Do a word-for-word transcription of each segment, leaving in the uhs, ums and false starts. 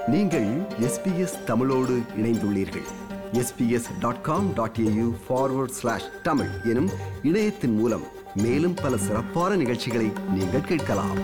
நீங்கள் எஸ்பிஎஸ் தமிழோடு இணைந்துள்ளீர்கள். SBS dot com dot AU forward slash Tamil எனும் இணையத்தின் மூலம் மேலும் பல சிறப்பான நிகழ்ச்சிகளை நீங்கள் கேட்கலாம்.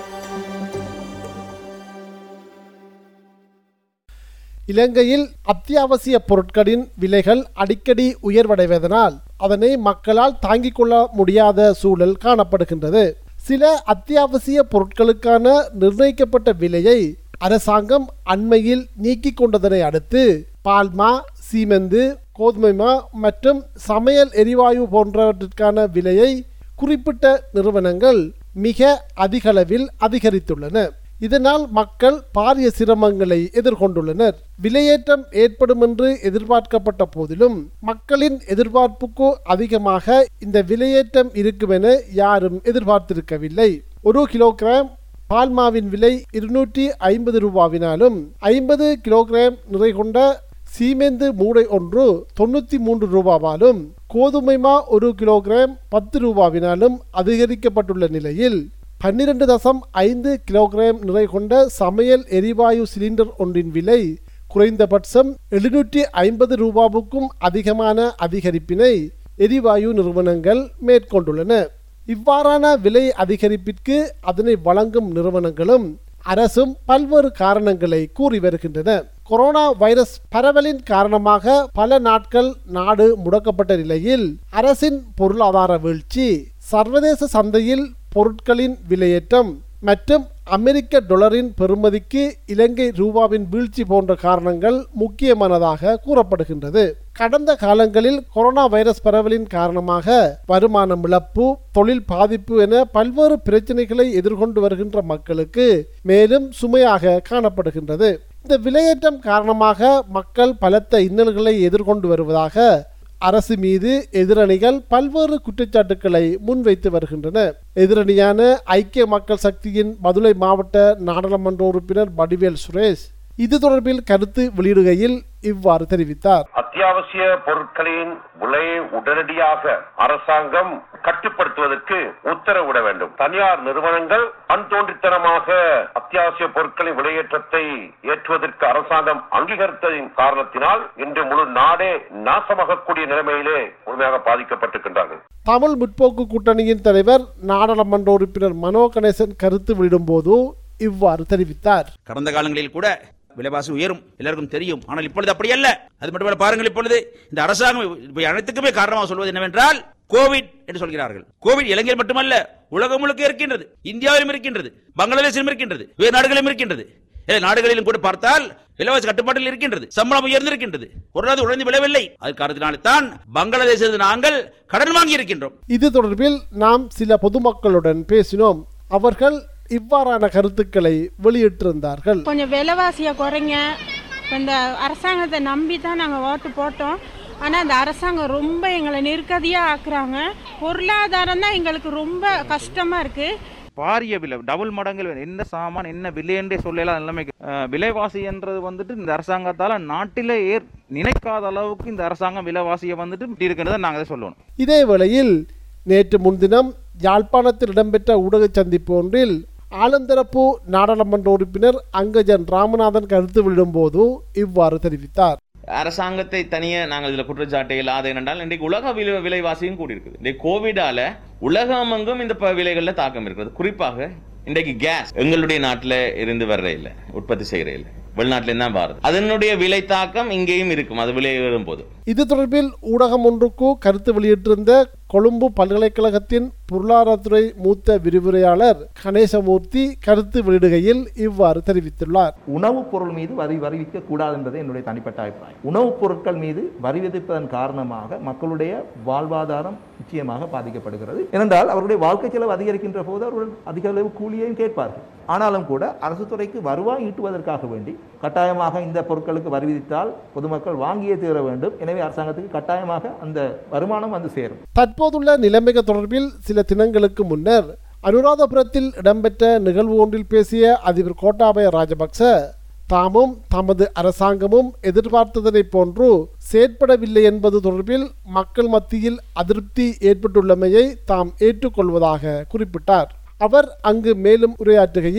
இலங்கையில் அத்தியாவசிய பொருட்களின் விலைகள் அடிக்கடி உயர்வடைவதனால் அதனை மக்களால் தாங்கிக் கொள்ள முடியாத சூழல் காணப்படுகின்றது. சில அத்தியாவசிய பொருட்களுக்கான நிர்ணயிக்கப்பட்ட விலையை அரசாங்கம் அண்மையில் நீக்கிக் கொண்டதனை அடுத்து பால்மா, சீமெந்து, கோதுமைமா மற்றும் சமையல் எரிவாயு போன்றவற்றிற்கான விலையை குறிப்பிட்ட நிறுவனங்கள் மிக அதிகளவில் அதிகரித்துள்ளன. இதனால் மக்கள் பாரிய சிரமங்களை எதிர்கொண்டுள்ளனர். விலையேற்றம் ஏற்படும் என்று எதிர்பார்க்கப்பட்ட போதிலும் மக்களின் எதிர்பார்ப்புக்கு அதிகமாக இந்த விலையேற்றம் இருக்கும் என யாரும் எதிர்பார்த்திருக்கவில்லை. ஒரு கிலோகிராம் பால்மாவின் விலை இருநூற்றி ஐம்பது ரூபாவினாலும் ஐம்பது கிலோகிராம் நிறை கொண்ட சீமெந்து மூடை ஒன்று தொண்ணூற்றி மூன்று ரூபாவாலும் கோதுமைமா ஒரு கிலோகிராம் பத்து ரூபாவினாலும் அதிகரிக்கப்பட்டுள்ள நிலையில் பன்னிரண்டு தசம் ஐந்து கிலோகிராம் நிறை கொண்ட சமையல் எரிவாயு சிலிண்டர் ஒன்றின் விலை குறைந்தபட்சம் எழுநூற்றி ஐம்பது ரூபாவுக்கும் அதிகமான அதிகரிப்பினை எரிவாயு நிறுவனங்கள் மேற்கொண்டுள்ளன. இவ்வாறான விலை அதிகரிப்பிற்கு அதனை வழங்கும் நிறுவனங்களும் அரசும் பல்வேறு காரணங்களை கூறி வருகின்றன. கொரோனா வைரஸ் பரவலின் காரணமாக பல நாட்கள் நாடு முடக்கப்பட்ட நிலையில் அரசின் பொருளாதார வீழ்ச்சி, சர்வதேச சந்தையில் பொருட்களின் விலையேற்றம் மற்றும் அமெரிக்க டாலரின் பெறுமதிக்கு இலங்கை ரூபாவின் வீழ்ச்சி போன்ற காரணங்கள் முக்கியமானதாக கூறப்படுகின்றது. கடந்த காலங்களில் கொரோனா வைரஸ் பரவலின் காரணமாக வருமானம் இழப்பு, தொழில் பாதிப்பு என பல்வேறு பிரச்சனைகளை எதிர்கொண்டு வருகின்ற மக்களுக்கு மேலும் சுமையாக காணப்படுகின்றது. இந்த விலையேற்றம் காரணமாக மக்கள் பலத்த இன்னல்களை எதிர்கொண்டு வருவதாக அரசு மீது எதிரணிகள் பல்வேறு குற்றச்சாட்டுக்களை முன்வைத்து வருகின்றன. எதிரணியான ஐக்கிய மக்கள் சக்தியின் மதுரை மாவட்ட நாடாளுமன்ற உறுப்பினர் வடிவேல் சுரேஷ் இது தொடர்பில் கருத்து வெளியிடுகையில் இவ்வாறு தெரிவித்தார். அத்தியாவசிய பொருட்களின் விலையை உடனடியாக அரசாங்கம் கட்டுப்படுத்துவதற்கு உத்தரவிட வேண்டும். தனியார் நிறுவனங்கள் அன்தோன்றித்தனமாக அத்தியாவசிய பொருட்களின் விலையேற்றத்தை ஏற்றுவதற்கு அரசாங்கம் அங்கீகரித்ததின் காரணத்தினால் இன்று முழு நாடே நாசமாகக்கூடிய நிலைமையிலே முழுமையாக பாதிக்கப்பட்டிருக்கின்றார்கள். தமிழ் முற்போக்கு கூட்டணியின் தலைவர் நாடாளுமன்ற உறுப்பினர் மனோ கணேசன் கருத்து வெளியிடும் போது இவ்வாறு தெரிவித்தார். கடந்த காலங்களில் கூட விலைவாசி உயரும், எல்லாருக்கும் தெரியும். ஆனால் இப்பொழுது அப்படி அல்ல. அது மட்டுமல்ல, பாருங்கள், இப்பொழுது இந்த அரசாங்கம் அனைத்துக்குமே காரணமாக சொல்வது என்னவென்றால் கோவிட் என்று சொல்கிறார்கள். கோவிட் இலங்கையில் மட்டுமல்ல, உலகம் முழுக்க இருக்கின்றது. இந்தியாவிலும் இருக்கின்றது, பங்களாதேஷிலும் இருக்கின்றது, வேறு நாடுகளிலும் இருக்கின்றது. நாடுகளிலும் கூட பார்த்தால் விலைவாசி கட்டுப்பாட்டில் இருக்கின்றது, சம்பளம் உயர்ந்திருக்கின்றது, பொருளாதார உழைந்து விளைவில்லை. அது காரணத்தினால்தான் பங்களாதேஷில் நாங்கள் கடன் வாங்கி இருக்கின்றோம். இது தொடர்பில் நாம் சில பொதுமக்களுடன் பேசினோம். அவர்கள் இவ்வாறான கருத்துக்களை வெளியிட்டிருந்தார்கள். கொஞ்சம் விலைவாசியை குறைங்க, இந்த அரசாங்கத்தை நம்பி தான் நாங்கள் ஓட்டு போட்டோம். ஆனால் அந்த அரசாங்கம் ரொம்ப எங்களை நெருக்கடியாக ஆக்குறாங்க. பொருளாதாரம் தான் எங்களுக்கு ரொம்ப கஷ்டமாக இருக்குது. பாரிய விலை, டபுள் மடங்கு என்ன சாமான் என்ன விலை என்றே சொல்லலாம். எல்லாமே விலைவாசி என்றது வந்துட்டு இந்த அரசாங்கத்தால் நாட்டிலே ஏற் நினைக்காத அளவுக்கு இந்த அரசாங்கம் விலைவாசியை வந்துட்டு இருக்கிறத நாங்கள் சொல்லணும். இதே வேளையில் நேற்று முன்தினம் யாழ்ப்பாணத்தில் இடம்பெற்ற ஊடக சந்திப்பு ஒன்றில் ஆளுந்தரப்பு நாடாளுமன்ற உறுப்பினர் அங்கஜன் ராமநாதன் கருத்து வெளியிடும் போது இவ்வாறு தெரிவித்தார். அரசாங்கத்தை தனியே நாங்கள் இதில் குற்றச்சாட்டை இல்லாத என்றால் இன்றைக்கு உலக விலை விலைவாசியும் கூடி இருக்குது. இன்றைக்கு கோவிடால உலகமெங்கும் இந்த விலைகளில் தாக்கம் இருக்கிறது. குறிப்பாக இன்றைக்கு கேஸ் எங்களுடைய நாட்டில் இருந்து வர்ற இல்லை, உற்பத்தி செய்கிற இல்லை, வெளிநாட்டில தான் பாருது. அதனுடைய விலை தாக்கம் இங்கேயும் இருக்கும். அது விலை ஏறும் போது இது தொடர்பில் ஊடகம் ஒன்றுக்கு கருத்து வெளியிட்டிருந்த கொழும்பு பல்கலைக்கழகத்தின் பொருளாதாரத்துறை மூத்த விரிவுரையாளர் கணேசமூர்த்தி கருத்து வெளியிடுகையில் இவ்வாறு தெரிவித்துள்ளார். உணவுப் பொருள் மீது வரி வரிவிக்க கூடாது என்பது என்னுடைய தனிப்பட்ட அபிப்பிராயம். உணவுப் பொருட்கள் மீது வரி விதிப்பதன் காரணமாக மக்களுடைய வாழ்வாதாரம் நிச்சயமாக பாதிக்கப்படுகிறது. ஏனென்றால் அவருடைய வாழ்க்கை செலவு அதிகரிக்கின்ற போது அவர்கள் அதிக அளவு கூலியையும் கேட்பார்கள். ஆனாலும் கூட அரசு துறைக்கு வருவாய் ஈட்டுவதற்காக வேண்டி கட்டாயமாக இந்த பொருட்களுக்கு வரி விதித்தால் பொதுமக்கள் வாங்கியே தீர வேண்டும். எனவே அரசாங்கத்துக்கு கட்டாயமாக அந்த வருமானம் வந்து சேரும். தற்போதுள்ள நிலைமைகள் தொடர்பில் சில தினங்களுக்கு முன்னர் அனுராதபுரத்தில் இடம்பெற்ற நிகழ்வு ஒன்றில் பேசிய அதிபர் கோட்டாபய ராஜபக்ச தாமும் தமது அரசாங்கமும் எதிர்பார்த்ததனை போன்று செயற்படவில்லை என்பது தொடர்பில் மக்கள் மத்தியில் அதிருப்தி ஏற்பட்டுள்ளமையை தாம் ஏற்றுக்கொள்வதாக குறிப்பிட்டார். அவர் அங்கு மேலும் உரையாற்றுகையில்,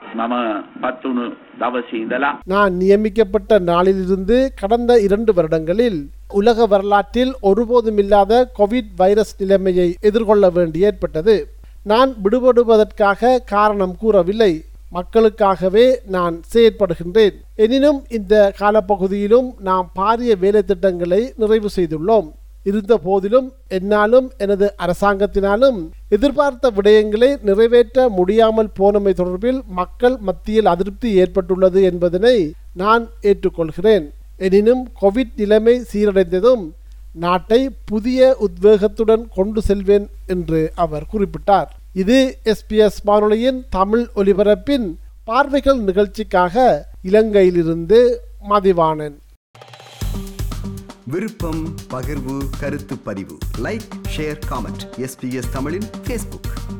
මම පත් වුණු දවසේ ඉඳලා நான் நியமிக்கப்பட்ட நாளிலிருந்து கடந்த இரண்டு வருடங்களில் உலக வரலாற்றில் ஒருபோதும் இல்லாத கோவிட் வைரஸ் நிலைமையை எதிர்கொள்ள வேண்டி ஏற்பட்டது. நான் விடுபடுவதற்காக காரணம் கூறவில்லை, மக்களுக்காகவே நான் செயற்படுகின்றேன். எனினும் இந்த காலப்பகுதியிலும் நாம் பாரிய வேலை திட்டங்களை நிறைவு செய்துள்ளோம். இருந்த போதிலும் என்னாலும் எனது அரசாங்கத்தினாலும் எதிர்பார்த்த விடயங்களை நிறைவேற்ற முடியாமல் போனமை தொடர்பில் மக்கள் மத்தியில் அதிருப்தி ஏற்பட்டுள்ளது என்பதனை நான் ஏற்றுக்கொள்கிறேன். எனினும் கோவிட் நிலைமை சீரடைந்ததும் நாட்டை புதிய உத்வேகத்துடன் கொண்டு செல்வேன் என்று அவர் குறிப்பிட்டார். இது எஸ்பிஎஸ் வானொலியின் தமிழ் ஒலிபரப்பின் பார்வைகள் நிகழ்ச்சிக்காக இலங்கையிலிருந்து மதிவாணன். விருப்பம், பகிர்வு, கருத்து பதிவு, லைக், ஷேர், காமெண்ட். எஸ்பிஎஸ் தமிழின் ஃபேஸ்புக்.